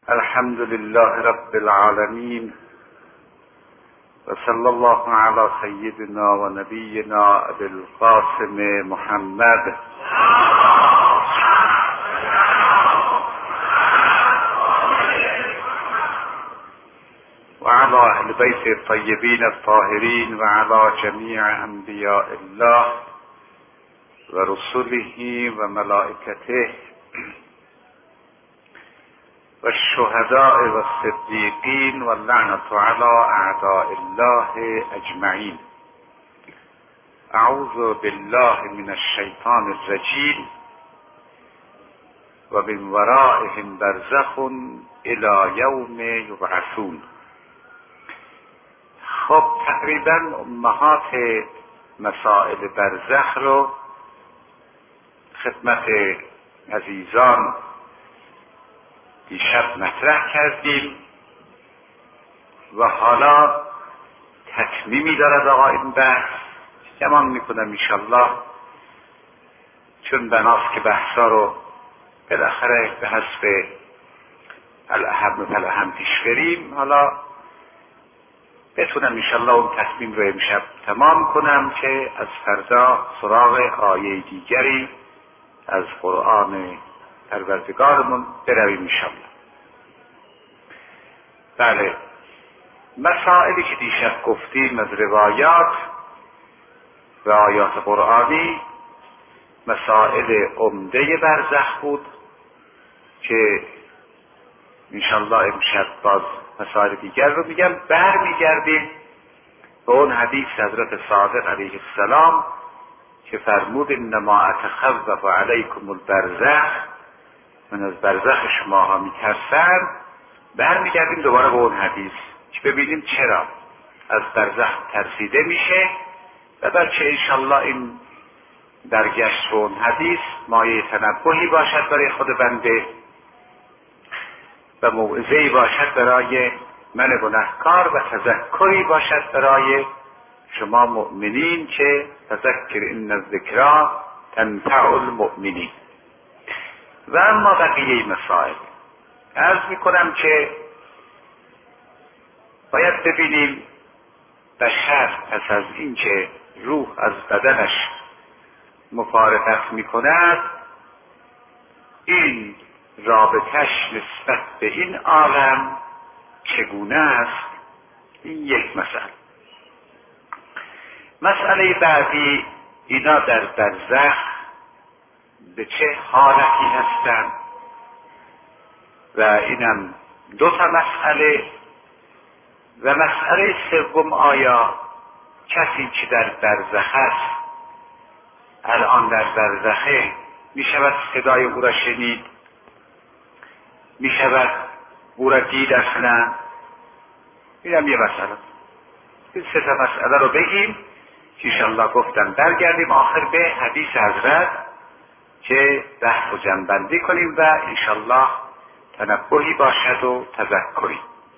الحمد لله رب العالمين وصلى الله على سيدنا ونبينا ابي القاسم محمد وعلى اهل بيت الطيبين الطاهرين وعلى جميع انبياء الله ورسله وملائكته والشهداء والصديقين واللعنة على أعداء الله أجمعين. أعوذ بالله من الشيطان الرجيم. ومن ورائهم برزخ إلى يوم يبعثون. خب تقریبا امهات مسائل برزخ رو خدمت عزیزان دیشب مطرح کردیم و حالا تتمیمی دارد آقا این بحث. گمان میکنم انشالله چون بناست که بحثا رو بالاخره به حسب الاهم فالاهم پیش بریم، حالا بتونم انشالله اون تصمیم رو امشب تمام کنم که از فردا سراغ آیه دیگری از قرآن پروردگارمون برویم انشالله. بله، مسائلی که دیشب گفتیم از روایات و آیات قرآنی مسائل عمده برزخ بود که انشالله امشب باز مسائل دیگر رو میگم. برمیگردیم به اون حدیث حضرت صادق علیه السلام که فرمود انما اتخوف علیکم البرزخ، من از برزخ شماها میترسم. برمیگردیم دوباره به اون حدیث که ببینیم چرا از برزخ ترسیده میشه و بلکه انشالله این برگشت به اون حدیث مایه تنبهی باشد برای خود بنده و موعظه‌ای باشد برای من گناهکار و تذکری باشد برای شما مؤمنین که تذکر ان الذکری تنفع المؤمنین. و اما بقیه مسائل عرض میکنم که باید ببینیم بشر پس از این که روح از بدنش مفارقت میکند این رابطش نسبت به این عالم چگونه است. این یک مسئله بعدی، اینا در برزخ به چه حالتی هستند و اینم دو تا مسئله. و مسئله سوم، آیا کسی که در برزخ است الان در برزخه می شود صدای او را شنید، می شود او را دید اصلا؟ اینم یه مسئله. این سه تا مسئله رو بگیم که انشاءالله گفتم برگردیم آخر به حدیث حضرت که بحث رو جمع‌بندی کنیم و انشاءالله تنبهی باشد و تذکری.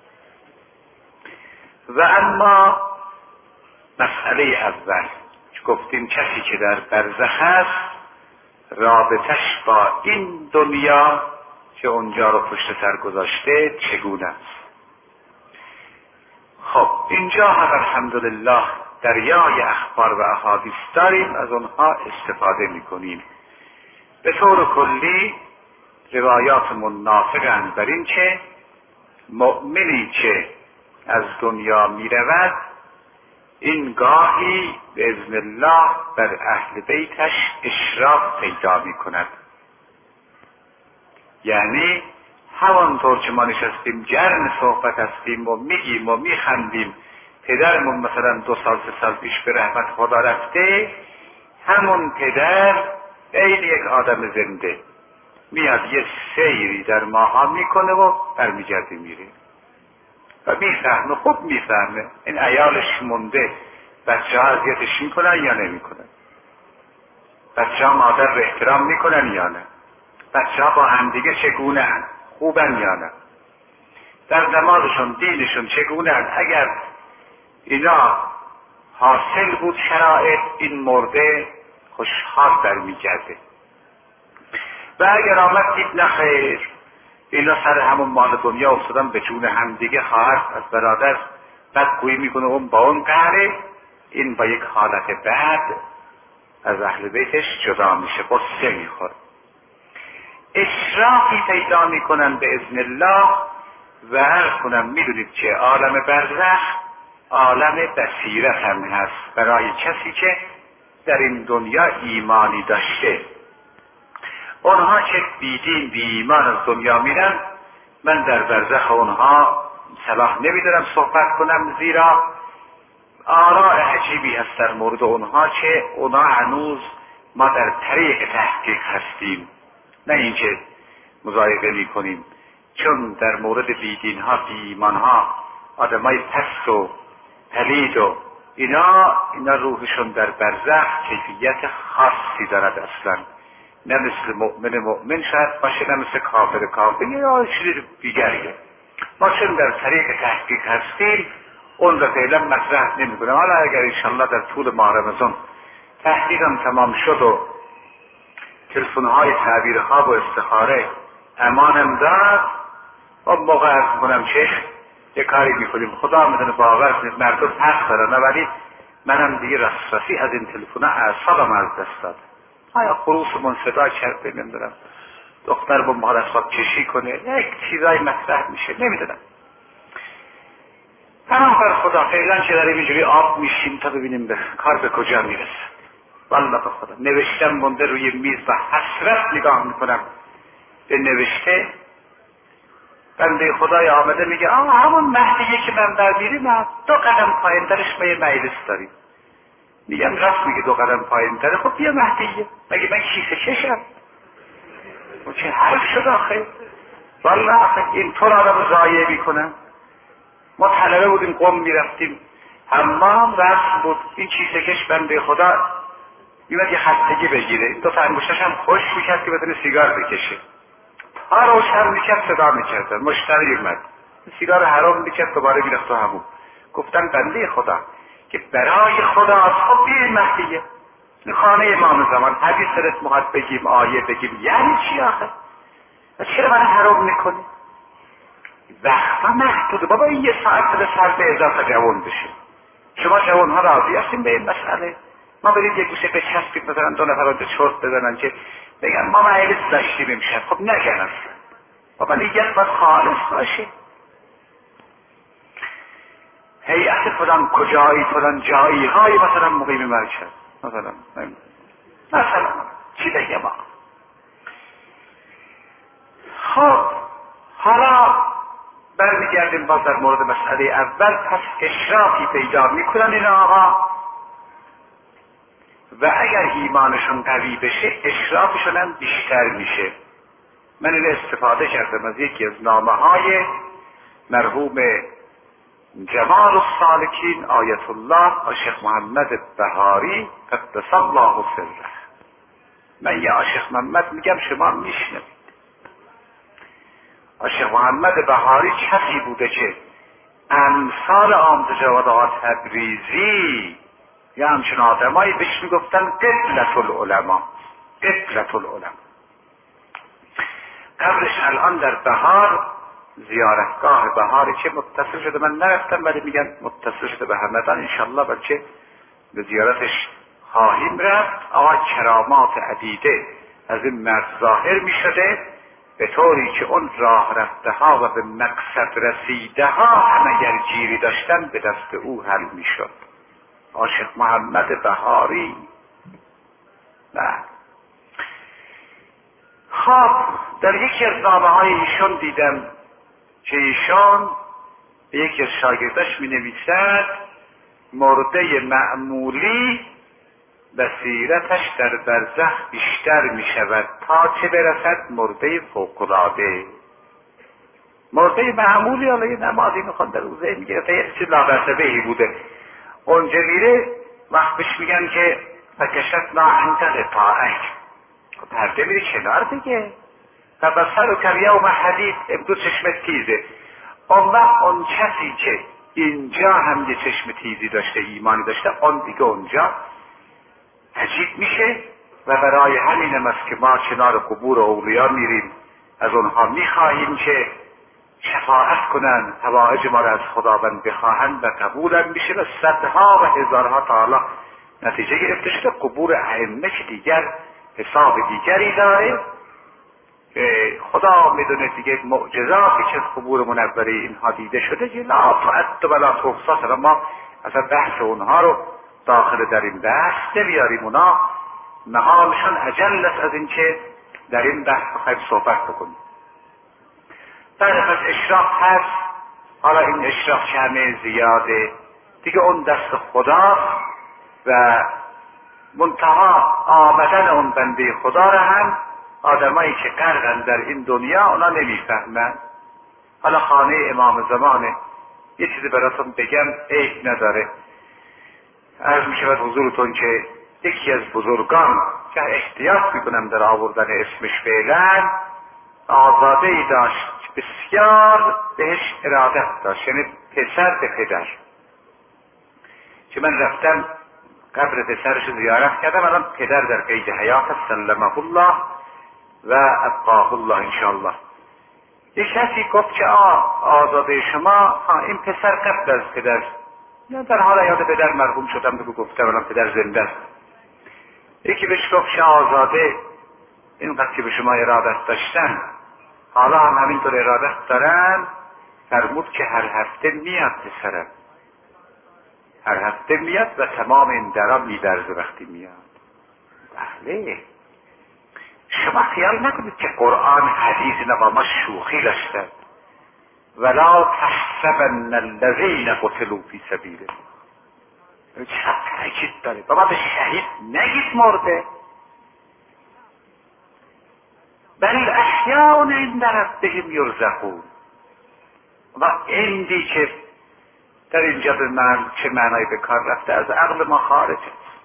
و اما مسئله اول که گفتیم کسی که در برزخ است رابطش با این دنیا که اونجا رو پشت سر گذاشته چگونه است. خب اینجا هم الحمدلله دریای اخبار و احادیث داریم، از اونها استفاده میکنیم. به طور کلی روایات منافقند بر این که مؤمنی که از دنیا می رود این گاهی به اذن الله بر اهل بیتش اشراف پیدا می کند. یعنی همانطور که ما نشستیم گرم صحبت هستیم و میگیم و میخندیم پدرمون مثلا 2 سال 3 سال پیش به رحمت خدا رفته، همون پدر این یک آدم زنده میاد یه سیری در ماها میکنه و برمیگرده میره و میفهمه، خوب میفهمه این عیالش مونده بچه ها اذیتش میکنن یا نمیکنن، بچه ها مادر رو احترام میکنن یا نه، بچه ها با همدیگه چگونه هن، خوبن یا نه، در نمازشون دینشون چگونه هن. اگر اینا حاصل بود شرایط، این مرده خوشحال برمیگرده. و اگر آمد دید نخیر اینا سر همون مال دنیا افتادن به جون همدیگه، خواهر از برادر بدگویی میکنه، اون با اون قهره، این با یک حالت بد از اهل بیتش جدا میشه، قصه میخوره. اشراقی پیدا میکنن به اذن الله و عرض کنم میدونید که عالم برزخ عالم بصیرت هم هست برای کسی که در این دنیا ایمانی داشته. اونها که بیدین بی ایمان از دنیا میرن، من در برزخ اونها صلاح نمیدارم صحبت کنم، زیرا آراء عجیبی هست در مورد اونها که اونها هنوز ما در طریق تحقیق هستیم، نه اینکه مضایقه میکنیم، چون در مورد بیدین ها بی ایمان ها آدمای پست و پلید و اینا روحشون در برزخ کیفیت خاصی دارد اصلا، نه مثل مؤمن شاید باشه، نه مثل کافر یا چیز دیگریه. ما چون در طریق تحقیق هستیم اون را فعلا مطرح نمی کنم. حالا اگر انشالله در طول ماه رمضان تحقیقم تمام شد و تلفن‌های تعبیر خواب و استخاره امانم داد، اون موقع عرض کنم که یه کاری میکنیم. خدا میدونه باور کنید مردم حق دارن، ولی منم دیگه رسرسی از این تلفن‌ها اعصابم از دست داد. آیا خروسمون صدا کرده نمیدونم، دختر با مال خواب کشی کنه، یک چیزای مطرح میشه، نمیدونم. بر خدا فعلا که داریم اینجوری آب میشیم تا ببینیم کار به کجا میرسه. والله به خدا نوشتم مونده روی میز و حسرت نگاه میکنم به نوشته. بنده خدای آمده میگه همون مهدیه که من برمیریم 2 قدم پایین درش ما یه مجلس داریم. میگم راست میگه 2 قدم پایین تره، خب بیا مهدیه، مگه من کیسه کشم؟ و چه حرف شد آخه؟ والله آخه این طور آدم ضایع میکنم. ما طلبه بودیم قم میرفتیم حمام، رسم بود این کیسه کش بنده خدا میمد یه خستگی بگیره، 2 تا انگشتاش هم خوش میکرد که بتونه سیگار بکشه، تا روشن میکرد صدا میکرد، مشتری اومد سیگار حرام میکرد، دوباره میرفت تو همون. گفتن بنده خدا که برای خدا از خود بیه مهدیه، این خانه امام زمان، حدیث سرت مخواد بگیم، آیه بگیم، یعنی چی آخه؟ و چرا من حرام میکنی؟ وقتا محدوده بابا، این 1 ساعت به سر به اضافه جوان بشه. شما جوان ها راضی هستیم به این مسئله؟ ما برید یک گوشه بچسبید مثلا 2 نفر اونجا چرت بزنن که بگن ما مجلس داشتیم امشب، خب نگن اصلا بابا، نیت باید خالص باشه. هیئت فلان کجایی فلان جایی های مثلا مقیم مرکز مثلا چی بگه ما. خب حالا برمیگردیم باز در مورد مسئله اول. پس اشراقی پیدا میکنن این آقا و اگر ایمانشون قوی بشه اشرافشون هم بیشتر میشه. من این استفاده کردم از یکی از نامه های مرحوم جمال السالکین آیت الله شیخ محمد بهاری قدس الله سره. من یه شیخ محمد میگم شما میشنوید. شیخ محمد بهاری کسی بوده که امثال آمد جواد آقا تبریزی یا همچون آدمایی بهش میگفتن قبلة العلماء، قبلة العلماء. قبلش الان در بهار زیارتگاه بهاری که متصل شده، من نرفتم ولی میگن متصل شده به همدان، انشالله بلکه به زیارتش خواهیم رفت. آقا کرامات عدیده از این مرد ظاهر میشده به طوری که اون راه رفته ها و به مقصد رسیده ها هم اگر گیری داشتن به دست او حل میشد. عاشق محمد بهاری. نه خب در یکی از نامه های ایشون دیدم که ایشون به یکی از شاگرداش می نویسد مرده معمولی بصیرتش در برزخ بیشتر می شود تا چه برسد مرده فوق‌العاده. مرده معمولی حالا یه نمازی میخواد در روزه میگرفته یه چیز لابسبهی بوده، اونجا میره وقت بهش میگن که فکشتنا عنک غطاءک، پرده میری کنار دیگه، فبصرک الیوم حدید، امروز چشمت تیزه. اون وقت اون کسی که اینجا هم یه چشم تیزی داشته ایمانی داشته اون دیگه اونجا عجیب میشه و برای همین هم است که ما کنار قبور اولیا میریم از اونها میخواهیم که شفاعت کنند، حوائج ما را از خداوند بخواهند و قبولم میشه و صدها و هزارها تعالی نتیجه گرفته شده. قبور ائمه که دیگر حساب دیگری داره، خدا میدونه دیگه معجزاتی که از قبور منوره اینها دیده شده که لا تعد ولا تحصی. ما اصلا بحث اونها رو داخل در این بحث نمیاریم، اونا مقامشان اجل است از این که در این بحث بخوایم صحبت بکنیم. بعد از اشراق هست، حالا این اشراق که همه زیاده دیگه اون دست خداست و منتها آمدن اون بنده خدا را هم آدمایی که غرقن در این دنیا اونا نمیفهمن. حالا خانه امام زمانه، یه چیزی براتون بگم عیب نداره. عرض می شود حضورتون که یکی از بزرگان که احتیاط میکنم در آوردن اسمش فعلا، آزاده ای داشت بسیار بهش ارادت داشت، یعنی پسر به پدر، که من رفتم قبر پسرش زیارت کردم. الان پدر در قید حیات سلمه الله و ابقاه الله انشاءالله. یک کسی گفت که آزاده شما این پسر قبل از پدر، یا در حال یاد پدر مرحوم شدم بگو گفتم الان پدر زنده است. یکی بهش گفت که آزاده اینقدر که به شما ارادت داشتن حالا هم همینطور ارادت دارن، فرمود که هر هفته میاد پسرم، هر هفته میاد و تمام این درا میدرزه وقتی میاد. بله، شما خیال نکنید که قرآن حدیث با ما شوخی داشتن. ولا تحسبن الذین قتلوا فی سبیل الله. چه تاکید داره؟ بابا به شهید نگید مرده، بل احیاء عند ربهم یرزقون. و عندی که در اینجا به من چه معنایی به کار رفته از عقل ما خارج است.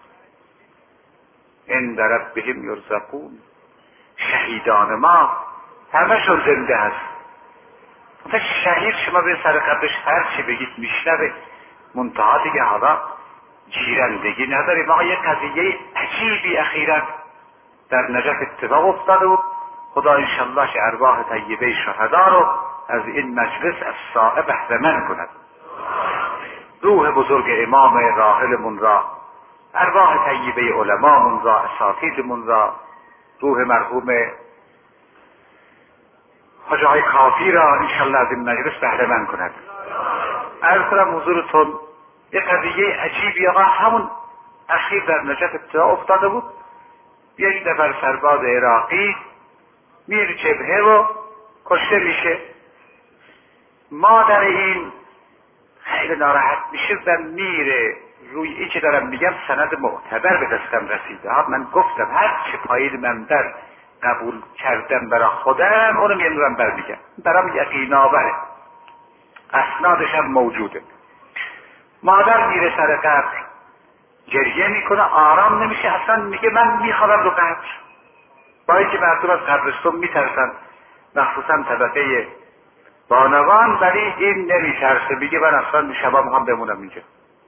عند ربهم یرزقون، شهیدان ما همشون زنده هست. مثلا شهید شما به سر قبرش هر چی بگید میشنوه، منتها دیگه حالا جیرندگی نداریم. ما یک قضیه عجیبی اخیرا در نجف اتفاق افتاده بود. خدا انشالله که ارواح طیبه شهدا رو از این مجلس از ساعه بهره‌مند کند. روح بزرگ امام راحلمون را، ارواح طیبه علمامون را، اساتیدمون را، روح مرحوم حاجی های کافی را انشالله از این مجلس بهره‌مند کند. عرض کنم حضورتون یک قضیه عجیبی آقا همون اخیر در نجف اتفاق افتاده بود. یک نفر سرباز عراقی میره جبهه و کشته میشه. مادر این خیلی ناراحت میشه و میره روی این که دارم میگم سند معتبر به دستم رسیده ها. من گفتم هر چه پایین من در قبول کردم برای خودم اونو میارم برمیگم، برام یقین آوره، اسنادش هم موجوده. مادر میره سر قبر گریه میکنه، آرام نمیشه، اصلا میگه من میخوام رو قبر. با اینکه مردم از قبرستون میترسن، مخصوصا طبقه بانوان، ولی این نمیترسه، میگه من اصلا شبا میخوام بمونم اینجا.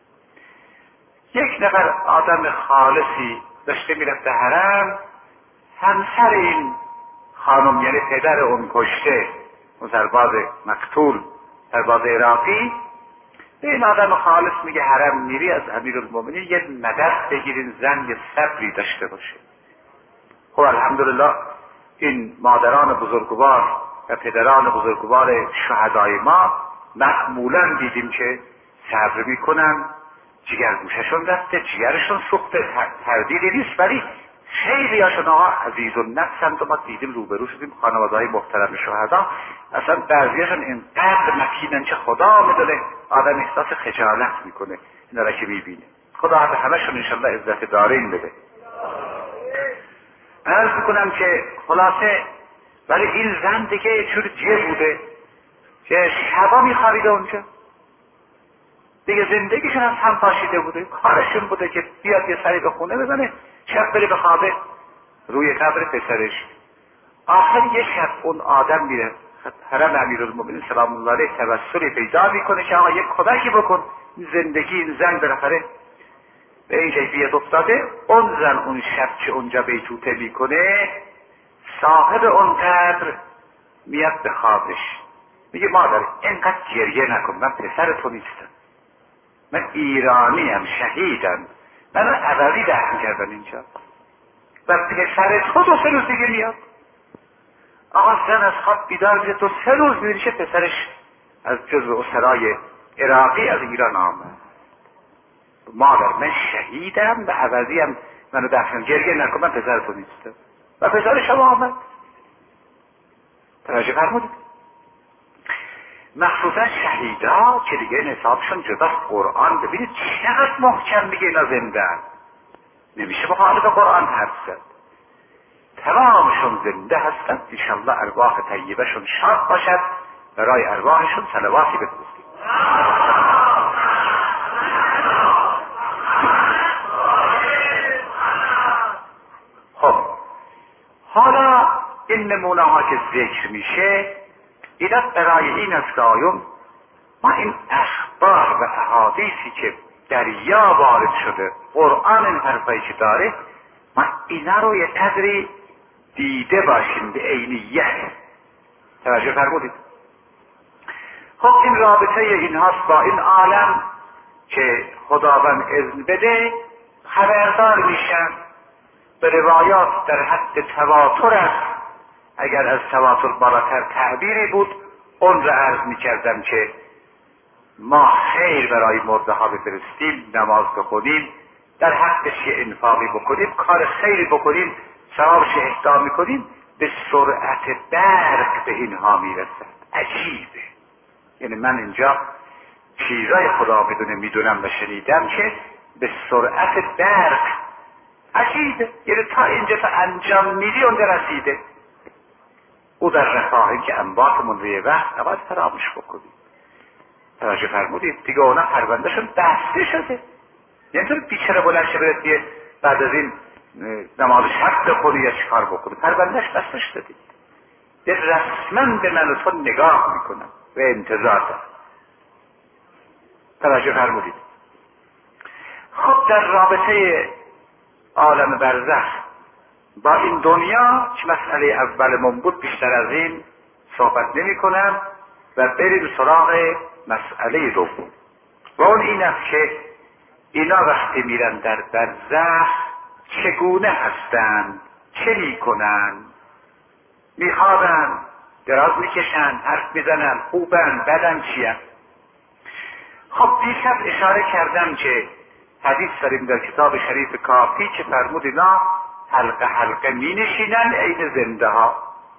یک نفر آدم خالصی داشته میرفته حرم، همسر این خانم یعنی پدر اون کشته، اون سرباز مقتول، سرباز عراقی، به این آدم خالص میگه حرم میری از امیرالمومنین یه مدد بگیرین، زن یه صبری داشته باشه. خب الحمدلله این مادران بزرگوار و پدران بزرگوار شهدای ما معمولا دیدیم که صبر میکنن، جگرگوششون رفته، جگرشون سوخته، تردیدی نیست، ولی خیلی هاشون آقا عزیز و نفسند و ما دیدیم روبرو شدیم خانواده‌های محترم شهدا، اصلا بعضیاشون اینقدر مکینن که خدا میدونه آدم احساس خجالت میکنه اینا را که میبینه. خدا به همشون انشالله عزت دارین بده. عرض میکنم که خلاصه ولی این زن دیگه چور جیه بوده که شبا میخوابیده اونجا دیگه، زندگیشون از هم پاشیده بوده، کارشون بوده که بیاد یه سری به خونه بزنه، شب بره بخوابه روی قبر پسرش. آخر یه شب اون آدم میره حرم امیرالمومنین سلام الله علیه توسلی پیدا میکنه که آقا یک کمکی بکن، زندگی این زن بالاخره به این کیفیت افتاده. اون زن اون شب که اونجا بیتوته میکنه، صاحب اون قبر میاد به خوابش میگه مادر اینقدر گریه نکن، من پسر تو نیستم، من ایرانیم، شهیدم، من عوضی دفن کردن اینجا و پسر تو 2-3 روز دیگه میاد. آقا زن از خواب بیدار میشه، 2-3 روز میشه پسرش از جزو اسرای عراقی از ایران آمد. مادر من شهیدم و عوضیم منو دفن، گریه نکن، من پسر تو نیستم. و پسر شما آمد. توجه فرمودید؟ مخصوصا شهیدا که دیگه نصابشون جدا قرآن، ببینید چقدر محکم میگه اینا زندن، نمیشه مخالف قرآن حرف زد. تمامشون زنده هستند، انشالله ارواح طیبشون شاد باشد، برای ارواحشون صلواتی بفرستید. خب حالا این نمونه ها که ذکر میشه اینا برای این است که ما این اخبار و احادیثی که دریا وارد شده، قرآن این حرفایی که داره، ما اینا رو یه قدری دیده باشیم به عینیت. توجه فرمودید؟ خب این رابطه این هاست با این عالم که خداوند اذن بده خبردار میشن. به روایات در حد تواتر است، اگر از تواتر بالاتر تعبیری بود اون را عرض میکردم که ما خیر برای مرده ها بفرستیم، نماز بخونیم، در حقش یه انفاقی بکنیم، کار خیری بکنیم، ثوابش اهدا میکنیم، به سرعت برق به اینها میرسد. عجیبه. یعنی من اینجا چیزای خدا میدونم و شنیدم که به سرعت برق، عجیبه. یعنی تا اینجا تا انجام میدی اونجا رسیده. او در رفاهی که انباتمون روی وقت نباید فراموش بکنیم. توجه فرمودید؟ دیگه اونا پروندهشون بسته شده. یعنی طور بیچاره بلند شه برد بعد از این نماز شب بخونی یا چیکار بکنی، پروندهش بسته شده. یه رسما به من و تو نگاه میکنم و انتظار دارم. توجه فرمودید؟ خب در رابطه عالم برزخ با این دنیا که مسئله اولمون بود، بیشتر از این صحبت نمی کنم و بریم سراغ مسئله دوم. و اون این است که اینا وقتی میرن در برزخ چگونه هستند، چه میکنن، میخوابن، دراز میکشن، حرف میزنن، خوبن، بدن چیه. خب دیشب اشاره کردم که حدیث داریم در کتاب شریف کافی که فرمود اینا حلقه حلقه می نشینن عین زنده ها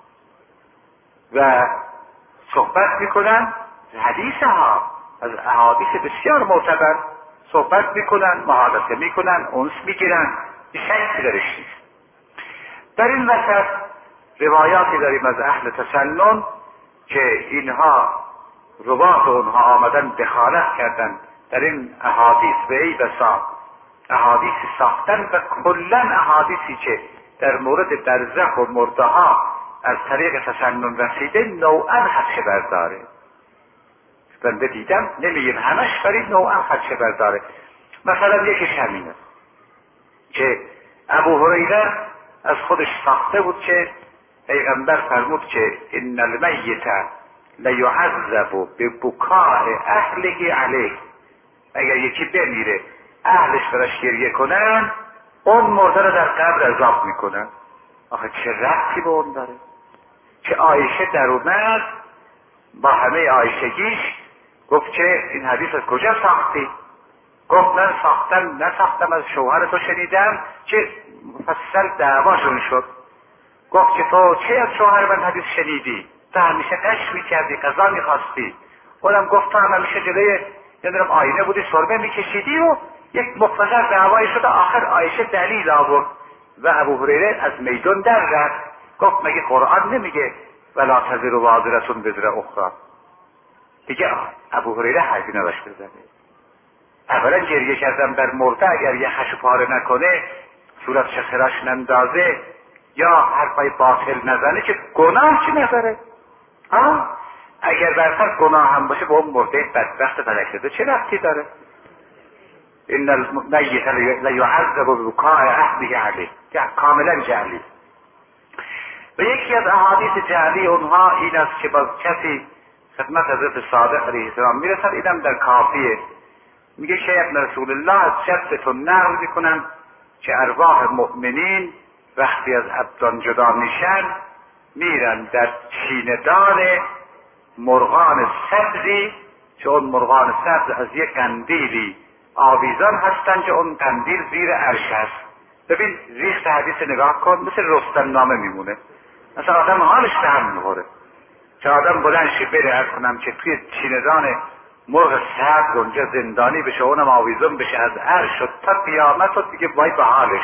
و صحبت میکنن. حدیث ها از احادیث بسیار معتبر صحبت میکنن، محادثه میکنن، انس میگیرن، شکی درش نیست. در این وسط روایاتی داریم از اهل تسنن که اینها روات اونها آمدن دخالت کردن در این احادیث به ای بسا احادیث ساختن و کلا احادیثی که در مورد برزخ و مرده ها از طریق تسنن رسیده نوعا خدشه برداره. بنده دیدم نمیگیم همش، ولی نوعا خدشه برداره. مثلا یکیش همینه که ابو هریره از خودش ساخته بود که پیغمبر فرمود که ان المیت لیعذب ببکاء اهله علیه. اگر یکی بمیره اهلش براش گریه کنن، اون مرده رو در قبر عذاب میکنن. آخه چه ربطی به اون داره؟ که عایشه در اومد با همه عایشگیش گفت که این حدیث از کجا ساختی؟ گفت من نساختم از شوهر تو شنیدم که مفصل دعواشون شد. گفت که تو چه از شوهر من حدیث شنیدی؟ تو همیشه قش میکردی، قضا میخواستی. اونم گفت تو همیشه جلوی نمیدونم آینه بودی سربه میکشیدی و یک مختصر دعوایی شد. آخر عایشه دلیل آورد و ابو هریره از میدان در رفت. گفت مگه قرآن نمیگه ولا تزر وازرة وزر اخرى؟ دیگه ابو هریره حرفی نداشت بزنه. اولا گریه کردن بر مرده اگر یه خشو پاره نکنه، صورتش خراش نندازه یا حرفای باطل نزنه که گناه چی نداره. اگر برسر گناه هم باشه با اون مرده بدبخت فلک شده چه ربطی داره؟ ان المیت لیعذب ببکاء اهله علیه، کاملا جعلی. و یکی از احادیث جعلی اونها این است که باز کسی خدمت حضرت صادق علیه السلام میرسد، اینم در کافیه، میگه شیخ رسول الله از جدتون نقل میکنن که ارواح مؤمنین وقتی از ابدان جدا میشن میرن در چیندان مرغان سبزی که اون مرغان سبز از یک قندیلی آویزان هستن که اون قندیل زیر عرش هست. ببین ریخت حدیث نگاه کن، مثل رستم نامه میمونه، مثلا آدم حالش به هم میخوره که آدم بلند شه بره عرض کنم که توی چیندان مرغ سبز اونجا زندانی بشه، اونم آویزان بشه از عرش و تا قیامت و دیگه وای به حالش.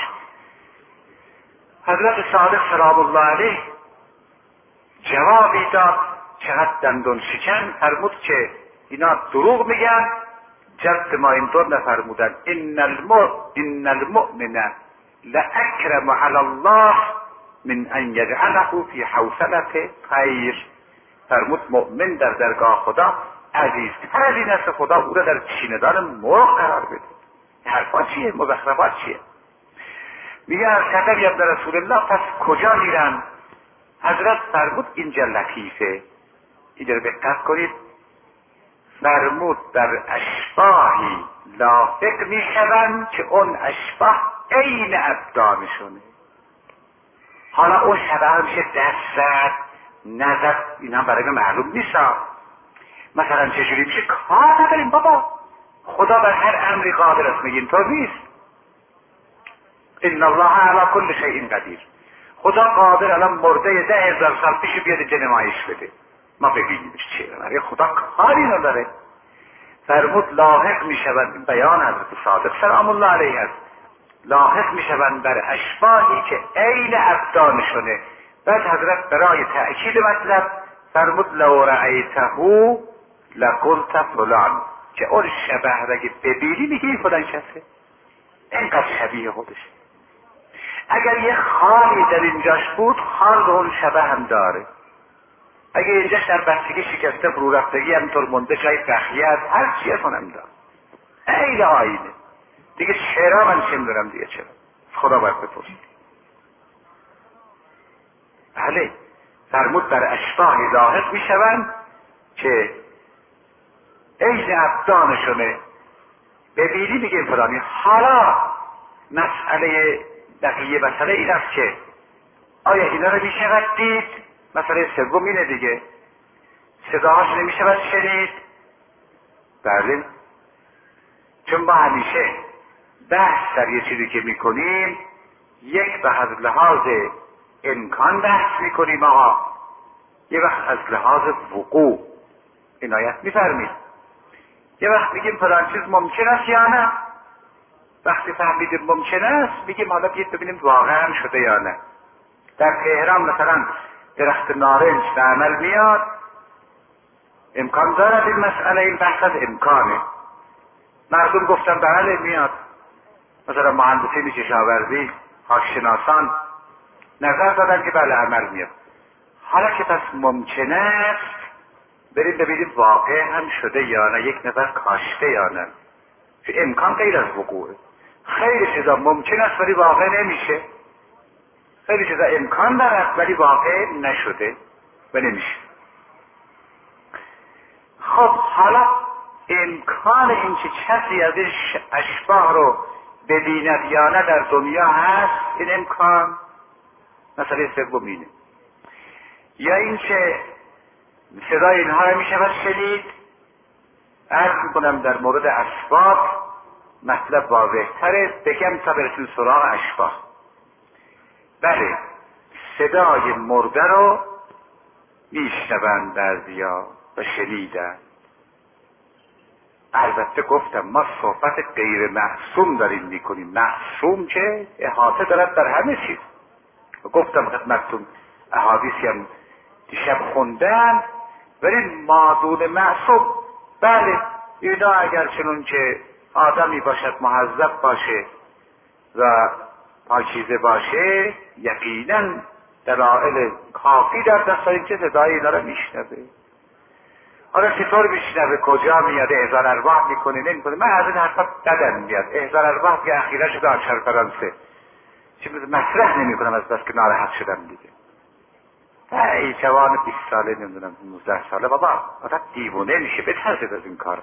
حضرت صادق سلام الله علیه جوابی داد چقدر دندون شکن، فرمود که اینا دروغ میگن. جد ما اینطور نفرمودن ان المؤمن لاکرم علی الله من ان یجعله فی حوصله طیر. فرمود مؤمن در درگاه خدا عزیزتر از این است خدا او را در چیندان مرغ قرار بده. حرفا چیه؟ مزخرفات چیه؟ میگه از کتب یبن رسول الله پس کجا میرن؟ حضرت فرمود اینجا لطیفه، اینجا رو دقت کنید. فرمود در اشباهی لاحق میشوند که اون اشباه عین ابدانشونه. حالا اون شبه میشه دست زد نزد، این هم برای معلوم نیست. مثلا چجوری میشه؟ کار نداریم بابا، خدا بر هر امری قادر است. میگه اینطور نیست. ان الله علی کل شیء قدیر. خدا قادر الان مرده 10,000 سال پیش بیاد جنمایش بده، ما ببینیمش چیه. خدا کاری نداره. فرمود لاحق میشوند، بیان حضرت صادق سلام الله علیه است، لاحق میشوند بر اشباهی که عین ابدانشونه. بعد حضرت برای تأکید مطلب فرمود لو رأیته لقلت فلان، که اون شبه را که ببینی میگه این فلان کسه، اینقدر شبیه خودش. اگر یه خالی در اینجاش بود خال به اون شبه هم داره. اگه اینجاش در بستگی شکسته فرو رفتگی همطور مونده جای بخیه از هر چیه کنم دار عین آینه دیگه. چرا من چه میدونم دیگه چرا؟ خدا باید بپرسید. بله فرمود در اشباهی لاحق میشوند که عین ابدانشونه، ببینی میگه فلانی. حالا مسئله بقیه مسئله این است که آیا اینا رو میشود دید؟ مسئله سوم اینه دیگه، صداهاش نمیشود شنید؟ بله، چون ما همیشه بحث در یه چیزی که میکنیم یک به از لحاظ امکان بحث میکنیم آقا، یه وقت از لحاظ وقوع عنایت میفرمید. یه وقت میگیم فلان چیز ممکن است یا نه، وقتی فهمیدیم ممکن است میگیم حالا بیایید ببینیم واقعا شده یا نه. در تهران مثلا درخت نارنج به عمل میاد، امکان دارد این مسئله، این بحث از امکانه. مردم گفتن بله میاد، مثلا مهندسین کشاورزی خاکشناسان نظر دادن که بله عمل میاد. حالا که پس ممکن است بریم ببینیم واقع هم شده یا نه، یک نفر کاشته یا نه. که امکان غیر از وقوعه. خیلی چیزا ممکن است ولی واقع نمیشه، خیلی چیزا امکان دارد ولی واقع نشده و نمیشه. خب حالا امکان این که کسی از این اشباح رو ببیند یا نه در دنیا هست، این امکان مسئله سومینه. یا این که صدای اینها رو میشود شنید. عرض میکنم در مورد اسباب مطلب واضح‌تره، بگم تا برسیم سراغ اشباح. بله صدای مرده رو میشنوند بعضیا و شنیدن. البته گفتم ما صحبت غیر معصوم داریم میکنیم، معصوم که احاطه دارد در همه چیز. گفتم خدمتتون احادیثی هم دیشب خوندن، ولی مادون معصوم بله اینا اگر چنون که آدمی باشد مهذب باشه و پاکیزه باشه یقینا دلایل کافی در دست داریم که صدای اینا رو میشنوه. حالا چطور میشنوه، کجا میاد، احضار ارواح میکنه نمیکنه، من از این حرفا بدم میاد. احضار ارواح که اخیرا شده آچار فرانسه چه مطرح نمیکنم از بس که ناراحت شدم دیگه. ای جوان 20 ساله نمیدونم 19 ساله بابا آدم دیوونه میشه بترسید از این کار.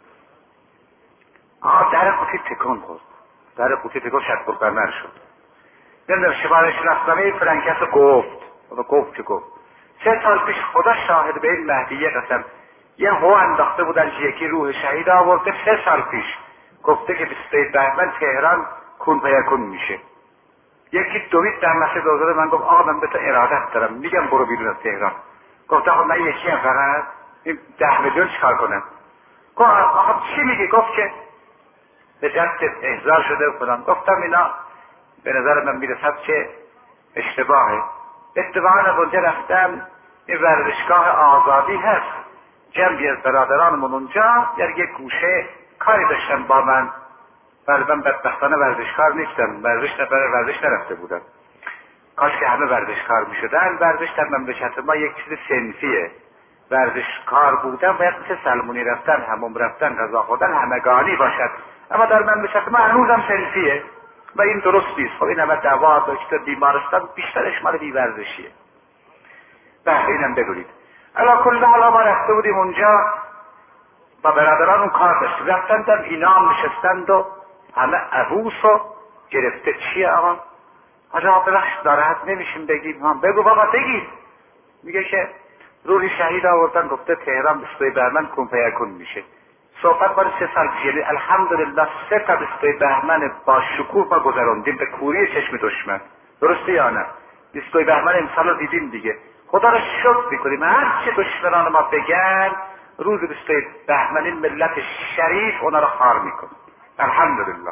در قوطی تکون خورد، در قوطی تکون شد برقرار شد. نمیدونم شماره شناسنامه فرانکس گفت که گفت 3 سال پیش خدا شاهد به این مهدیه قسم یه هو انداخته بودن که یکی روح شهید آورده 3 سال پیش گفته که 22 بهمن تهران کون پیکون میشه. یکی دوید در مسجد آزاده من گفت آقا من به تو ارادت دارم میگم برو بیرون از تهران. گفت آقا من یکی هم فقط این 10 میلیون چیکار کنم؟ گفت آقا چی میگی؟ گفت که به دست احضار شده فلان. گفتم اینا به نظر من میرسد که اشتباهه. اتفاقا اونجا رفتم این ورزشگاه آزادی هست، جمعی از برادرانمون اونجا در یک گوشه کاری داشتن با من، ولی من بدبختانه ورزشکار نیستم، ورزش نرفته بودم. کاش که همه ورزشکار میشدن. ورزش در مملکت ما یک چیز صنفیه. ورزشکار بودن باید مثل سلمونی رفتن، حموم رفتن، غذا خوردن همگانی باشد، اما در مملکت ما هنوزم صنفیه و این درست نیست. خب این همه دوا دکتر بیمارستان بیشترش مال بی‌ورزشیه. بله اینم بگوید. علا کل حالا ما رفته بودیم اونجا با برادران اون کار داشت، رفتن در اینام نشستند و همه عبوس و گرفته. چیه آقا؟ آجا ببخش ناراحت نمیشیم بگیم. هم بگو بابا بگید. میگه که روحی شهید آوردن گفته تهران 22 بهمن کون پیکون میشه. صحبت بار 3 سال پیش، یعنی الحمدلله 3 تا 22 بهمن با شکوه ما گذراندیم به کوری چشم دشمن. درسته یا نه؟ 22 بهمن امسال رو دیدیم دیگه. خدا رو شکر میکنیم هر چه دشمنان ما بگن روز 22 بهمن این ملت شریف اونا رو خار میکنه. الحمدلله.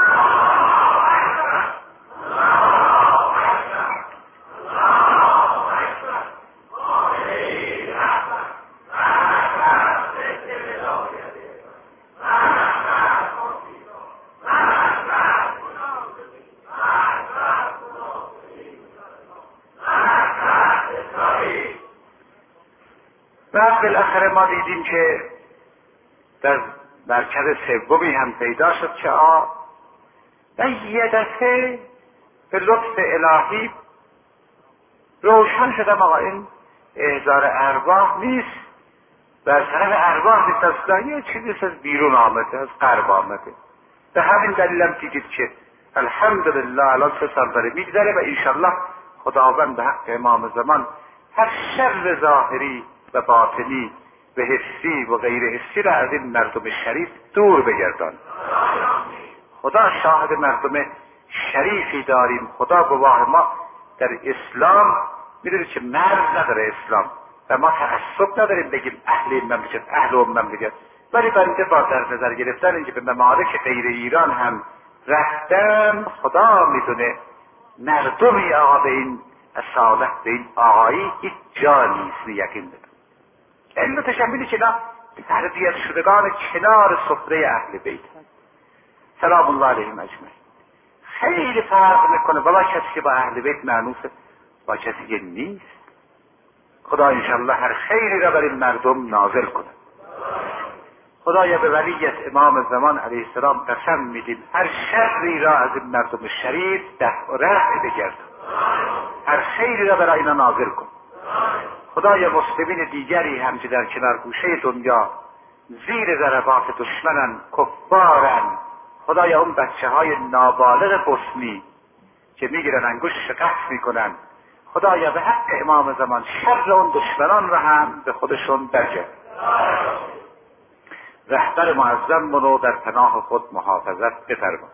بعد بالاخره ما دیدیم که در مرکز سومی هم پیدا شد که و یه دفعه به لطف الهی روشن شدم آقا این احضار ارواح نیست، در طرف ارواح نیست، اصلا یه چیزی از بیرون آمده، از غرب آمده. به همین دلیلم دیدید که الحمدلله الان 3 سال داره میگذره و انشالله خداوند به حق امام زمان هر شر ظاهری و باطنی و حسی و غیر حسی را از این مردم شریف دور بگردان. خدا شاهد مردم شریفی داریم. خدا گواه ما در اسلام میدونید که مرز نداره اسلام و ما تعصب نداریم بگیم اهل این مملکت اهل اون مملکت، ولی بنده با در نظر گرفتن اینکه به ممالک غیر ایران هم رفتم خدا میدونه مردمی آقا به این اصالت به این آقایی هیچ جا نیست یقین بدم. علتش هم اینه که اینا تربیت شدگان کنار سفره اهل بیت سلام الله علیهم اجمعین. خیلی فرق میکنه با کسی که با اهل بیت معنوسه با کسی که نیست. خدا انشالله هر خیری را بر این مردم نازل کنه. خدایا به ولیت امام زمان علیه السلام قسم میدیم هر شری را از این مردم شریف دفع و رفع بگرد، هر خیری را برای اینا نازل کن. خدایا مسلمین دیگری هم که در کنار گوشه دنیا زیر ضربات دشمنن کفارن، خدایا اون بچه های نابالغ بوسنی که میگیرن انگشت قطع میکنن، خدایا به حق امام زمان شر اون دشمنان را هم به خودشون برگرد. رهبر معظم رو در پناه خود محافظت بفرما.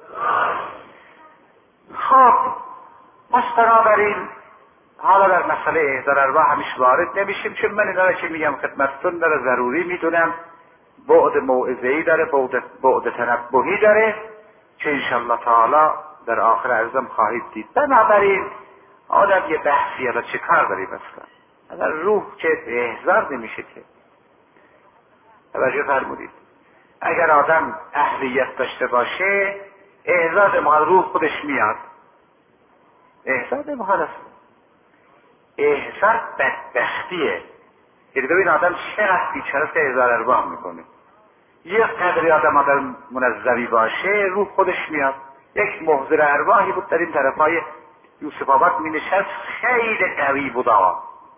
خب پس بنابراین حالا در مسئله احضار ارواح همیشه وارد نمیشیم، چون من اینا را که میگم خدمتتون داره ضروری میدونم، بعد موعظه‌ای داره، بعد تنبهی داره که انشالله تعالی در آخر عرضم خواهید دید. بنابراین آدم یه بحثی الان چه کار داریم اصلا؟ اگر روح که احضار نمیشه که توجه فرمودید. اگر آدم اهلیت داشته باشه احضار نمیخواد، روح خودش میاد. احضار نمیخواد اصلا. احضار بدبختیه. یعنی ببین آدم چقدر بیچاره است که احضار ارواح میکنه. یک قدری آدم منظمی باشه روح خودش میاد. یک محضر ارواحی بود در این طرفای یوسف آباد می نشست، خیلی قوی بود آقا،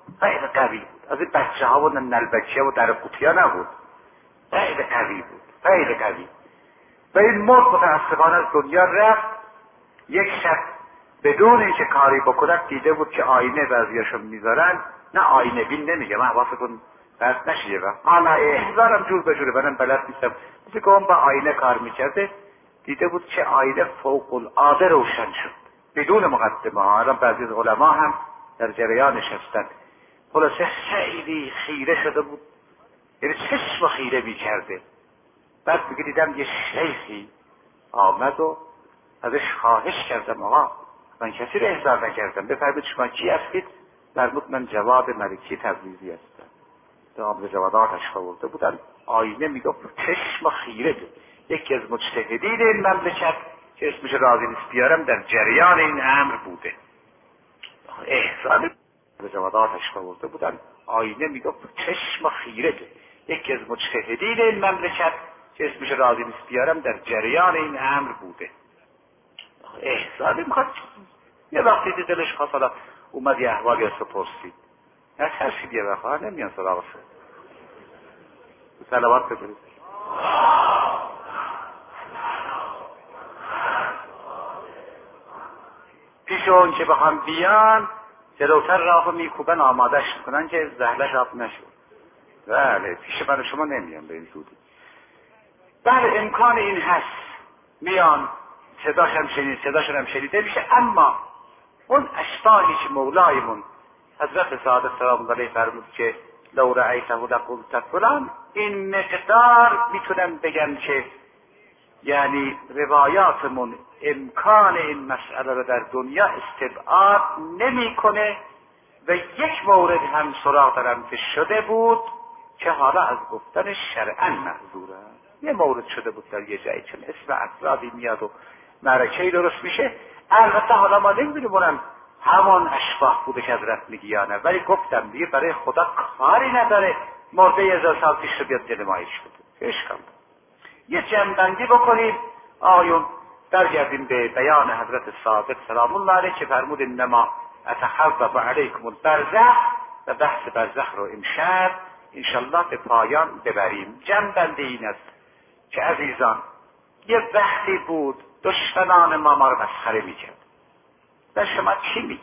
خیلی قوی بود. از این بچه ها و نلبچه و در قوطیا نبود. خیلی قوی بود، خیلی قوی. و این مرد متاسفانه از دنیا رفت. یک شب بدون اینکه کاری بکند دیده بود که آینه بعضیاشون میذارن. نه آینه بین نمیگم، حواستون پرت نشه. حالا احضارم جور به جوره، منم بلد نیستم. مثل که اون با آینه کار میکرده، دیده بود که آینه فوق العاده روشن شد بدون مقدمه ها. الان بعضی از علما هم در جریانش هستند. خلاصه خیلی خیره شده بود، یعنی چشم خیره میکرده. بعد میگه دیدم یه شیخی آمد و ازش خواهش کردم آقا من کسی رو احضار نکردم، بفرمایید شما کی هستید؟ فرمود من جواد ملکی تبریزی هستم. آمد جواداتش خورده بودن. آینه میگفت چشم خیره ده. یکی از مجتهدین این مملکت که اسمش راضی نیست بیارم در جریان این امر بوده. احضار به جواداتش خورده بودن. آینه میگفت چشم خیره ده. یکی از مجتهدین این مملکت که اسمش راضی نیست بیارم در جریان این امر بوده. احسان میخواد یه وقتی دلش خواست حالا اومد یه احوالی از تو پرسید. نه ترسید یه وقت نمیان سراغ شد. سلامات بگیرید. پیش اون که بخوام بیان جلوتر راهو میکوبن آمادش میکنن که زهلش آب نشد. بله پیش من شما نمیان به این زودی. بله امکان این هست میان صداشم شنید صداشم شنیده میشه. اما اون اشباهی که مولایمون حضرت سعادت سلام الله علیه فرمود که لو رأیته لقلت فلان، این مقدار میتونم بگم که یعنی روایاتمون امکان این مسئله رو در دنیا استبعاد نمیکنه. و یک مورد هم سراغ دارم که شده بود که حالا از گفتن شرعاً محظوره. یه مورد شده بود در یه جایی چون اسم افرادی میاد و معرکه‌ای درست میشه. البته حالا ما نمیدونیم اونم همان اشباح بوده که حضرت میگی یا نه، ولی گفتم دیگه برای خدا کاری نداره مرده 1000 سال پیش رو بیاد دل مایش بده. اشکال یه جنبندی بکنیم آیون برگردیم به بیان حضرت صادق سلام الله علیه که فرمود انما اتخذف علیکم البرزخ و بحث برزخ رو امشب انشالله به پایان ببریم. جنبندی این است که عزیزان یه وقتی بود دشمنان ما رو مسخره میکرد. و شما چی میگی؟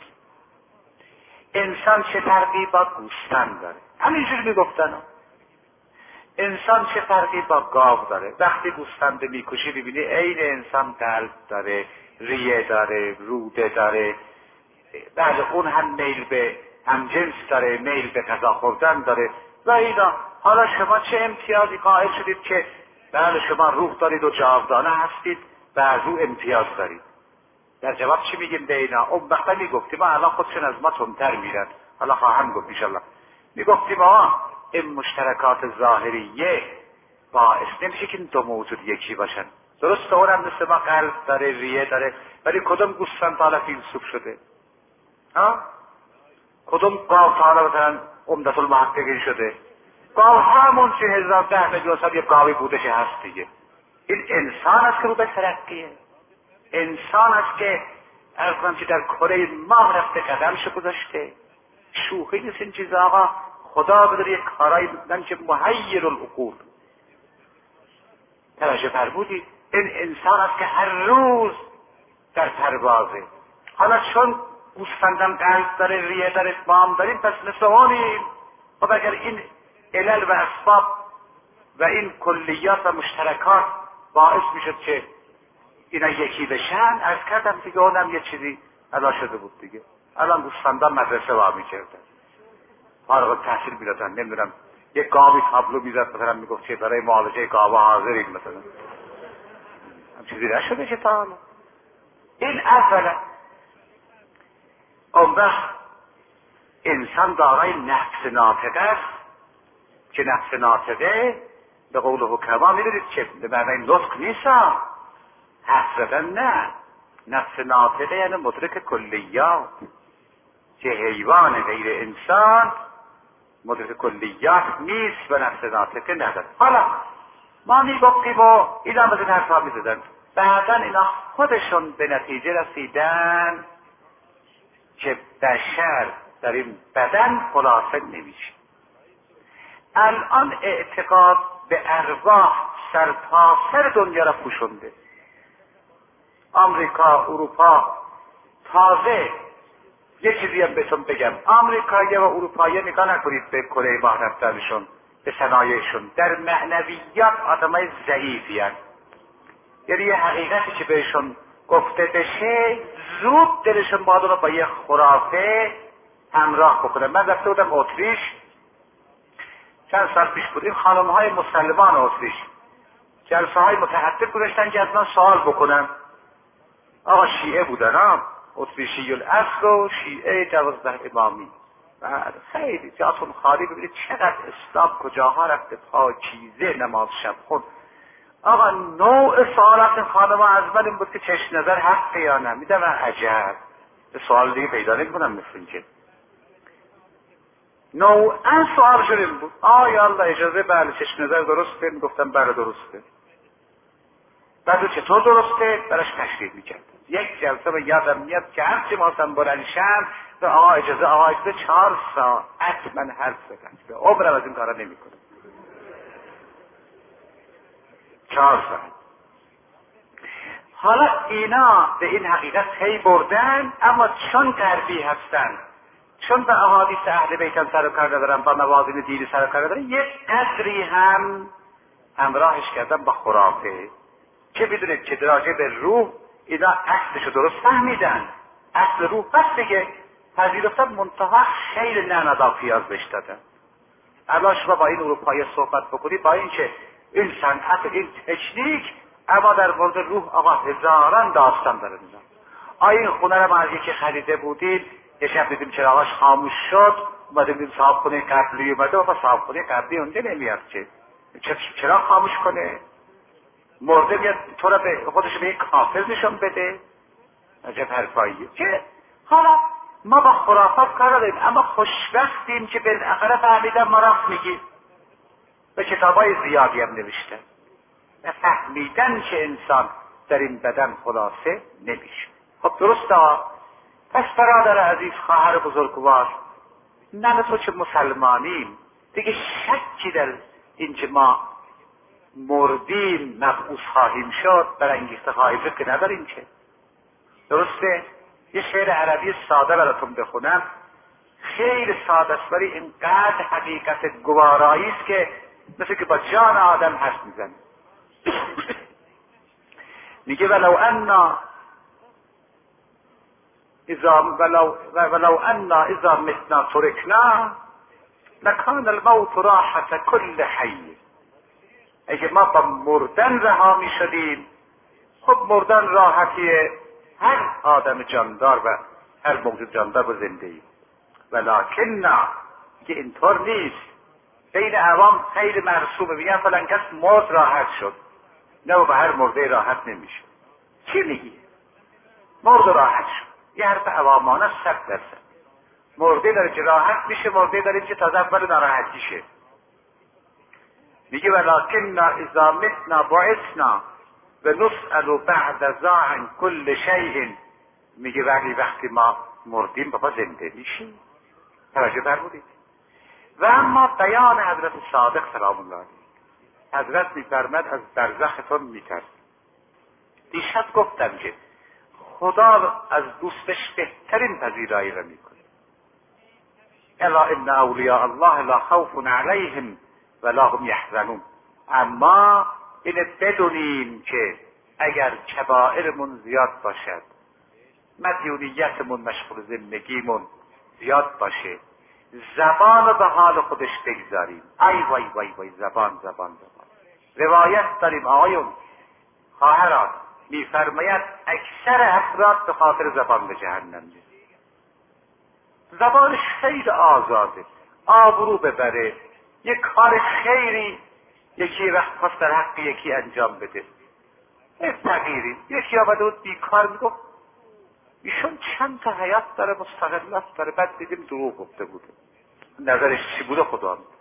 انسان چه فرقی با گوسفند داره؟ همینجوری میگفتن انسان چه فرقی با گاو داره؟ وقتی گوسفند میکشی ببینی عین انسان قلب داره، ریه داره، روده داره. بله اون هم میل به همجنس داره، میل به غذا خوردن داره و اینا. حالا شما چه امتیازی قائل شدید که بله شما روح دارید و جاودانه هستید و از او امتیاز دارید؟ در جواب چی میگیم به اینا؟ اون وقتا میگفتیم ما الان خودشون از ما تندتر میرن. حالا خواهم گفت انشالله. میگفتیم این مشترکات ظاهریه باعث نمیشه که این دو موجود یکی باشن. درسته اونم مثل ما قلب داره، ریه داره، ولی کدوم گوسفند حالا فیلسوف شده؟ کدوم گاو حالا مثلا عمدت المحققین شده؟ گاو همون 10 میلیون سال یه گاوی بوده که هست دیگه. این انسان است که رو به ترقیه. انسان است که ارزم که در کره ماه رفته قدمشو گذاشته. شوخی نیست این چیز آقا. خدا بداره یک کارایی بودن که محیر العقول. توجه فرمودید؟ این انسان است که هر روز در پروازه. حالا چون گوسفندم قلب داره، ریه داره، مام داریم، پس مثل اونیم. خب اگر این علل و اسباب و این کلیات و مشترکات باعث میشد که اینا یکی بشن، از کردم دیگه اونم یه چیزی ادا شده بود دیگه. الان گوسفندان مدرسه وا میکردن، فارغ التحصیل میدادن، نمیدونم یک گاوی تابلو میزد مثلا میگفت که برای معالجه گاوا حاضرید مثلا. هم چیزی نشده که تا حالا. این اولا. اون وقت انسان دارای نفس ناطقه است که نفس ناطقه به قول حکما میدونید که به معنی نطق نیست، حرف زدن نه. نفس ناطقه یعنی مدرک کلیات، که حیوان غیر انسان مدرک کلیات نیست و نفس ناطقه نداره. حالا ما میگفتیم و اینا از این حرفا میزدن، بعدا اینا خودشون به نتیجه رسیدن که بشر در این بدن خلاصه نمیشه. الان اعتقاد به ارواح سرتاسر دنیا را پوشونده. آمریکا، اروپا، تازه یه چیزی هم بهتون بگم، آمریکایی و اروپایی نگاه نکنید به کره ماه رفتنشون، به صنایعشون، در معنویات آدمای ضعیفی هستند. یعنی یه حقیقتی که بهشون گفته بشه زود دلشون با یه خرافه همراه بکنه. من رفته بودم اتریش چند سال پیش بود. این خانم‌های مسلمان اتریش جلسه های متعدد گذاشتن که از من سوال بکنن. آقا شیعه بودن ها، اتریشی الاصل و شیعه 12 امامی. خیلی جاتون خالی. ببینید چقدر اسلام کجاها رفته، پاکیزه نماز شب خون. آقا نوع سوالات این خانم از من این بود که چشم نظر حقه یا نه. میدم عجب، به سوال دیگه پیدا نمی‌کنم مثل این که نوعا سوالشون این بود. یا الله اجازه بله چشم نظر درسته؟ میگفتم بله درسته. بعد چطور درسته؟ براش تشریح میکرد. یک جلسه به یادم میاد که هرچی ماسم بلنشم و آقا اجازه 4 ساعت من حرف زدم. به عمرم از این کارا نمیکنم. 4 ساعت. حالا اینا به این حقیقت پی بردن، اما چون غربی هستن، چون به احادیث اهل بیت سر و کار ندارن، با موازین دینی سر و کار ندارن، یک قدری هم همراهش کردن با خرافه. که بدونید که راجع به روح اینا اصلشو درست فهمیدن. اصل روح بس دیگه پذیرفتن، منتها خیلی نندا پیاز بهش دادن. الان شما با این اروپایی صحبت بکنید، با اینکه این صنعت، این تکنیک، اما در مورد روح آقا هزاران داستان داره. این خونه رو ما از یکی خریده بودیم، یه شب دیدیم چراغاش خاموش شد، اومده دیدیم صاحبخونه قبلی اومده، آقا صاحبخونه قبلی اونجا نمیاد که چرا خاموش کنه؟ مرده میاد تو را به خودش به یک کافر نشون بده. عجب حرفاییه. که حالا ما با خرافات کار داریم، اما خوشبختیم که بالاخره فهمیدن ما راست میگیم. به کتابای زیادی هم نوشتن و فهمیدن که انسان در این بدن خلاصه نمیشه. خب درسته. پس برادر عزیز، خواهر بزرگوار، من تو چه مسلمانیم دیگه شکی در این که ما مردیم مبعوث خواهیم شد برانگیخته خواهیم شد که نداریم که. درسته؟ یه شعر عربی ساده براتون بخونم، خیلی ساده است ولی اینقدر حقیقت گوارایی است که مثل که با جان آدم حرف میزنه. میگه ولو انا اذا متنا ترکنا لکان الموت راحت کل حی. اگه ما با مردن رها می شدیم، خب مردن راحتی هر آدم جاندار و هر موجود جاندار و زنده ای. ولکن نه، که اینطور نیست. بین عوام خیلی مرسومه، میگن فلان کس مرد راحت شد. نه، با هر مرده راحت نمیشه. چی میگی؟ مرد راحت شد. یه حرف عوامانه 100%. مرده داره که راحت میشه، مرده داره که تازه اول ناراحتیشه. میگه ولکن اذا متنا بعثنا و نسأل بعد ذا عن کل شیء. میگه ولی وقتی ما مردیم بابا زنده میشیم. توجه فرمودید؟ و اما بیان حضرت صادق سلام الله علیه، حضرت میفرماد از برزختون میترس. دیشب گفتم که خدا از دوستش بهترین پذیرایی را میکنه. الا ان اولیاء الله لا خوف علیهم ولا هم یحزنون. اما اینه بدونیم که اگر کبائرمون زیاد باشد، مدیونیتمون مشغول زندگیمون زیاد باشه، زبان رو به حال خودش بگذاریم. ای وای وای وای، زبان. روایت داریم آقایون، خواهران، میفرماید اکثر افراد به خاطر زبان به جهنم میره. زبانش خیلی آزاده، آبرو ببره، یک کار خیری یکی وقت خواست در حق یکی انجام بده، تغییری. یکی آمده بود بیکار میگفت ایشون چند تا حیات داره، مستقلات داره. بعد دیدیم دروغ گفته بوده. نظرش چی بوده خدا میده.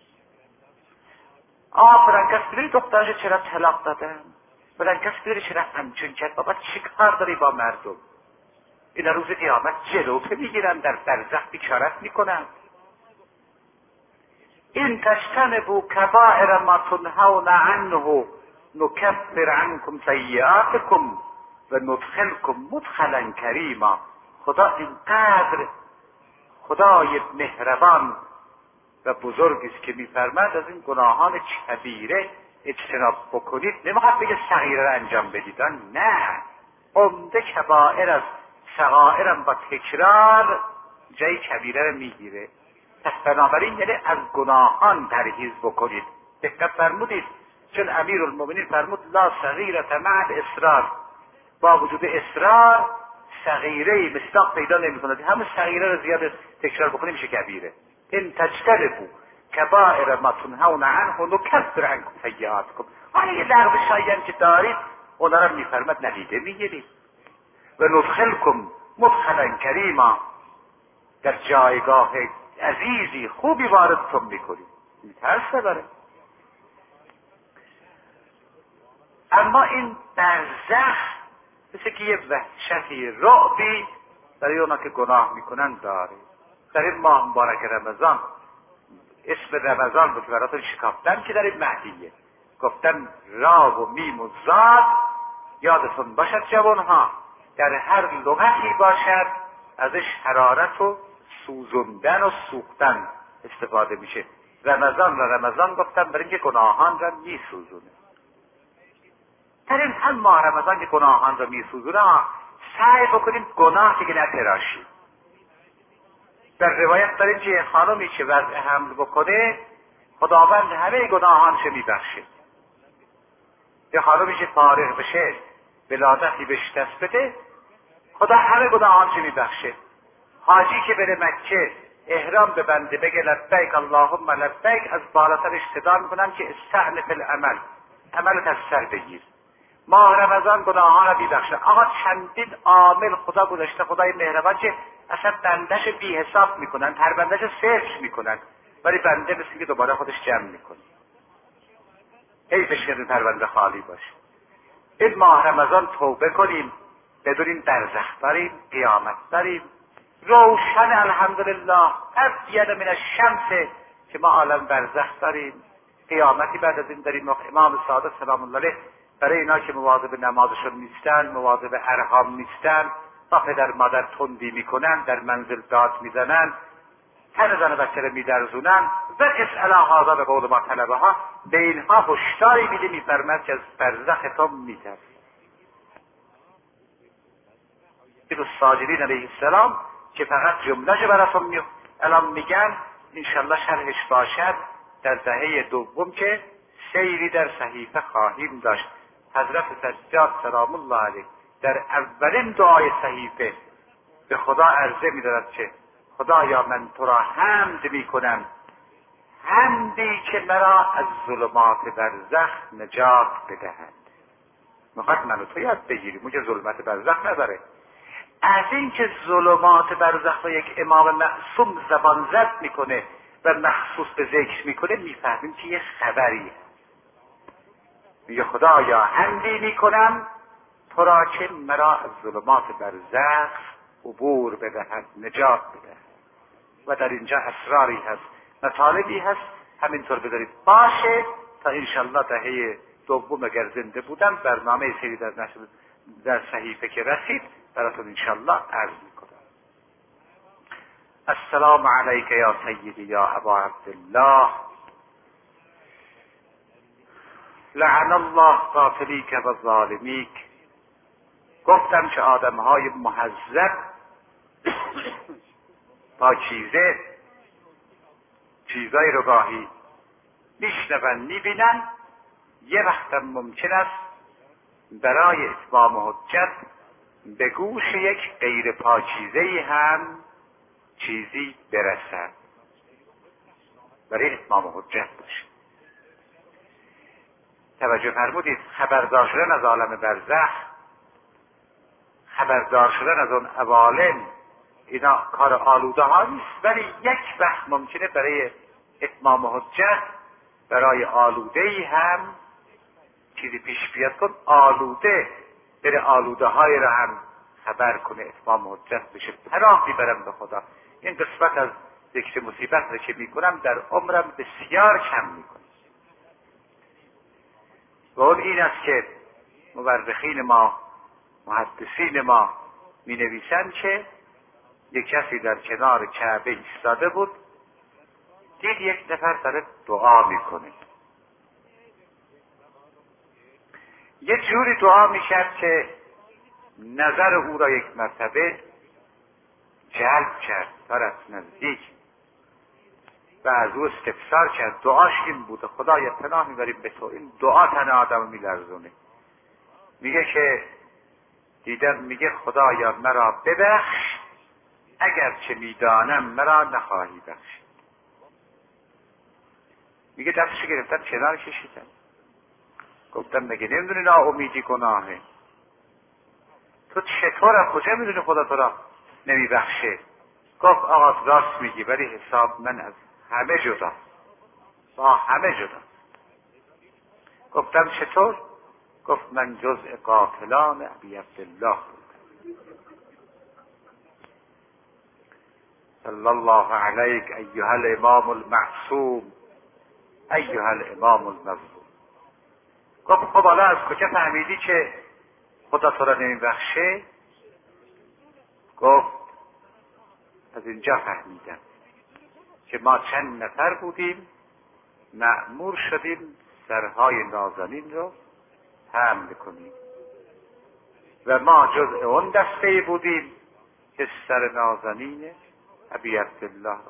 فلان کس بیداری دخترش چرا طلاق دادن، فلان کس بیداری چرا همچون کرد. بابا چی کار داری با مردم؟ این روز قیامت جلوه میگیرن، در برزخ بیچارت میکنن. این تجتنبوا کبائر ما تنهون عنه نکفر عنکم سیئاتکم و ندخلکم مدخلا کریما. خدا اینقدر خدای مهربان و بزرگی است که میفرماید از این گناهان کبیره اجتناب بکنید. نمیخواد بگه صغیره را انجام بدید، نه، عمده کبائر از صغائرم با تکرار جای کبیره را میگیره. پس بنابراین یعنی از گناهان پرهیز بکنید. دقت فرمودید چون امیرالمومنین فرمود لا صغیرة مع الاصرار، با وجود اصرار صغیره مصداق پیدا نمی‌کند. همه صغیره رو زیاد تکرار بکنیم میشه کبیره. ان تجتنبوا کبائر ما تنهون عنه نکفر عنکم سیئاتکم. حالا یه لغو شایعی که دارید اونا رو میفرماد ندیده میگیرید. و ندخلکم مدخلا کریما، در جایگاه عزیزی خوبی واردتون میکنید. ترس نداره. اما این برزخ مثل که یه وحشتی رعبی برای اونا که گناه میکنن داره. در این ماه مبارک رمضان، اسم رمضان بود براتون شکافتن که در این مهدیه گفتن را و میم و زاد. یادتون باشد جوانها در هر لغتی باشد ازش حرارت و سوزوندن و سوختن استفاده میشه. رمضان و رمضان گفتن برای اینکه گناهان را میسوزونه. در این هم ماه رمضان که گناهان را میسوزونه سعی بکنیم گناه دیگه نتراشیم. در روایت داریم که خانمی که وضع حمل بکنه خداوند همه گناهانش میبخشه. یه خانمی که فارغ بشه ولادتی بهش دست بده خدا همه گناهانش میبخشه. حاجی که بره مکه احرام ببنده بگه لبیک اللهم لبیک، از بالاترش صدا میکنن که استأنف العمل، عملت از سر بگیر. ماه رمضان گناهان را میبخشه. آقا چندین عامل خدا گذاشته، خدای مهربان که اصلا بندش بی حساب میکنن، هر بندش سرچ میکنن، ولی بنده مثل که دوباره خودش جمع میکنه. حیفش که پرونده خالی باشه. این ماه رمضان توبه کنیم، بدونیم برزخ داریم، قیامت داریم، روشن الحمدلله ابین من الشمس که ما عالم برزخ داریم، قیامتی بعد از این داریم. امام صادق سلام الله علیه برای اینا که مواظب نمازشون نیستن، مواظب ارحام نیستن، با پدر مادر تندی میکنن، در منزل داد میزنن، تن زن بچه رو میدرزونن و اسئله هذا به قول ما طلبه ها، به اینها هشداری میده، میفرماد که از برزختون میترسید. این ساجدین علیه السلام که فقط جمله‌شو براتون الان میگن، انشالله شرحش باشد در دهه دوم که سیری در صحیفه خواهیم داشت. حضرت سجاد سلام الله علیه در اولین دعای صحیفه به خدا عرضه می‌دارد که خدایا من تو را حمد میکنم، حمدی که مرا از ظلمات برزخ نجات بدهد. میخواد منو تو یاد بگیریم، اون که ظلمت برزخ نداره. از این که ظلمات برزخ و یک امام معصوم زبان زد میکنه و مخصوص به ذکر میکنه، میفهمیم که یه خبری میگه خدایا حمدی میکنم تو را که مرا از ظلمات برزخ عبور بدهد، نجات بدهد. و در اینجا اسراری هست، مطالبی هست، همینطور بذارید باشه تا انشالله دهه دوم اگر زنده بودم برنامه سری در صحیفه که رسید براتون انشالله عرض میکنم. السلام علیک یا سیدی یا ابا عبدالله، لعن الله قاتلیک و ظالمیک. گفتم که آدمهای مهذب پاکیزه چیزایی رو گاهی میشنون میبینن، یه وقتم ممکن است برای اتمام حجت به گوش یک غیر پاکیزه‌ای هم چیزی برسد، برای اتمام حجت باشه. توجه فرمودید، خبردار شدن از عالم برزخ، خبردار شدن از اون عوالم، اینا کار آلوده ها نیست، ولی یک وقت ممکنه برای اتمام حجت برای آلوده‌ای هم چیزی پیش بیاد کن، آلوده بره آلوده های را هم خبر کنه، اتمام حجت بشه، پناه میبرم به خدا. این قسمت از ذکر مصیبت رو که میکنم در عمرم بسیار کم میکنم. و اون این است که مورخین ما، محدثین ما می نویسند که یک کسی در کنار کعبه ایستاده بود، دید یک نفر داره دعا میکنه، یه جوری دعا میکرد که نظر او را یک مرتبه جلب کرد، طرف نزدیک، و از او استفسار کرد. دعاش این بوده: خدایا پناه میبریم به تو، این دعا تن آدم میلرزونه. میگه که دیدم میگه خدایا مرا ببخش، اگر چه میدانم مرا نخواهی بخشید. میگه دستش گرفتم کنار کشیدم، گفتم مگه نمیدونی ناامیدی گناهه؟ تو چطور از کجا میدونی خدا تو را نمیبخشه؟ گفت آقا راست میگی، ولی حساب من از همه جدا، با همه جدا. گفتم چطور؟ گفت من جزء قاتلان ابی عبدالله بودم. صلی الله علیک ایها الامام المعصوم ایها الامام المظلوم. گفت خب حالا از کجا فهمیدی که خدا تو را نمیبخشه؟ گفت از اینجا فهمیدم که ما چند نفر بودیم، مأمور شدیم سرهای نازنین رو حمل کنیم و ما جزء اون دسته بودیم که سر نازنین ابی عبدالله رو.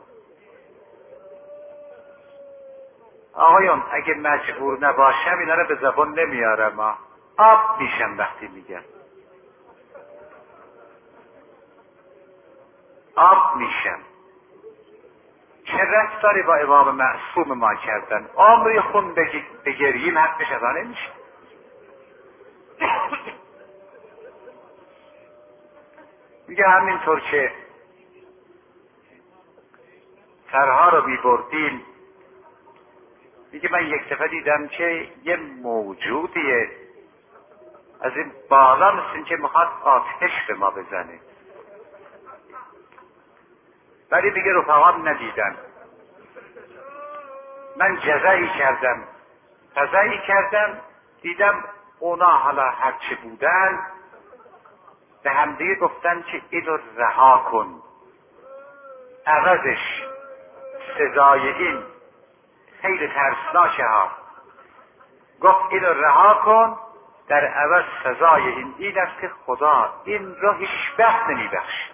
آقایون اگه مجبور نباشم اینا رو به زبان نمیارم، آب میشم وقتی میگم، آب میشم. چه رفتاری با امام معصوم ما کردن؟ عمری خون بگریم حقش ادا نمیشه. میگه همینطور که سرها رو میبردیم، میگه من یک دفعه دیدم که یه موجودیه از این بالا مثل این که میخواد آتش به ما بزنه، ولی میگه رفقام ندیدن. من جزایی کردم دیدم اونا حالا هرچه بودن به همدیگه گفتن که اینو رها کن، عوضش سزای این خیلی ترسناکه ها. گفت اینو رها کن، در عوض سزای این است که خدا این رو هیچ وقت نمیبخشه.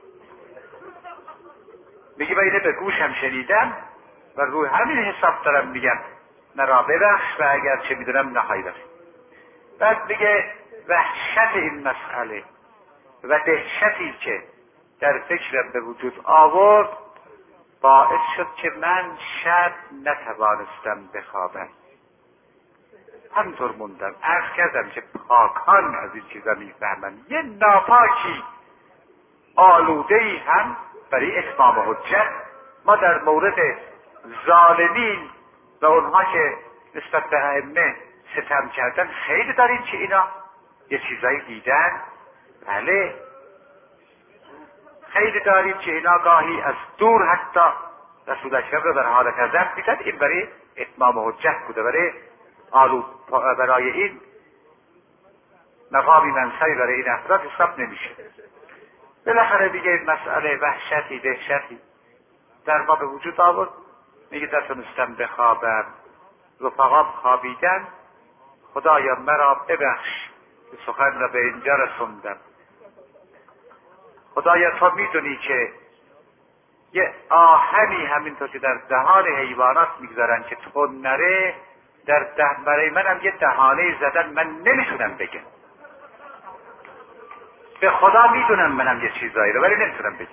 میگه من اینه به گوشم شنیدم و روی همین حساب دارم میگم مرا ببخش و اگر چه میدونم نخواهی بخش. بعد میگه وحشت این مسئله و دهشتی که در فکرم به وجود آورد باعث شد که من شب نتوانستم بخوابم، همطور موندم. عرض کردم که پاکان از این چیزا میفهمن، یه ناپاکی آلوده‌ای هم برای اتمام حجت ما در مورد ظالمین و اونها که نسبت به ائمه ستم کردن خیلی داریم که اینا یه چیزایی دیدن. بله خیلی داریم که اینا گاهی از دور حتی رسول اکرم رو در حال غضب دیدن. این برای اتمام حجت بوده، برای این مقامی منصبی برای این افراد حساب نمیشه. بالاخره دیگه این مسئله وحشتی دهشتی در ما به وجود آورد. میگه نتونستم بخوابم، رفقام خوابیدن، خدایا مرا ببخش که سخن را به اینجا رسوندم. خدایا تو میدونی که یه آهنی همینطور که در دهان حیوانات میگذارن که تون نره، برای منم یه دهانه زدن، من نمیتونم بگم. به خدا میدونم منم یه چیزایی رو ولی نمیتونم بگم.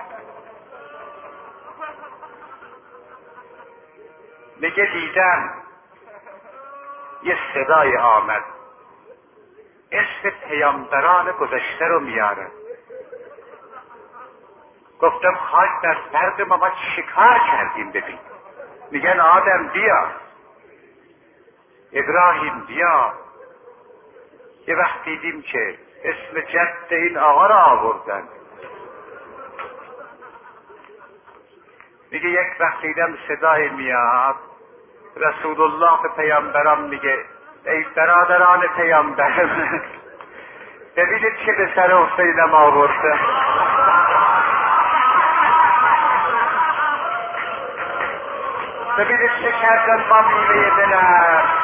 میگه دیدم یه صدای آمد اسم پیامبران گذشته رو میاره. گفتم خاک در سرد ما چیکار کردیم؟ ببین میگن آدم بیا، ابراهیم بیا. یه وقت دیدیم که اسم جد این آقا را آوردن. میگه یک وقت دیدم صدای میاد، رسول الله به پیامبران میگه ای برادران پیامبر، ببینید چه به سر حسینم آورده. ببینید چه کردن با میوه دلم.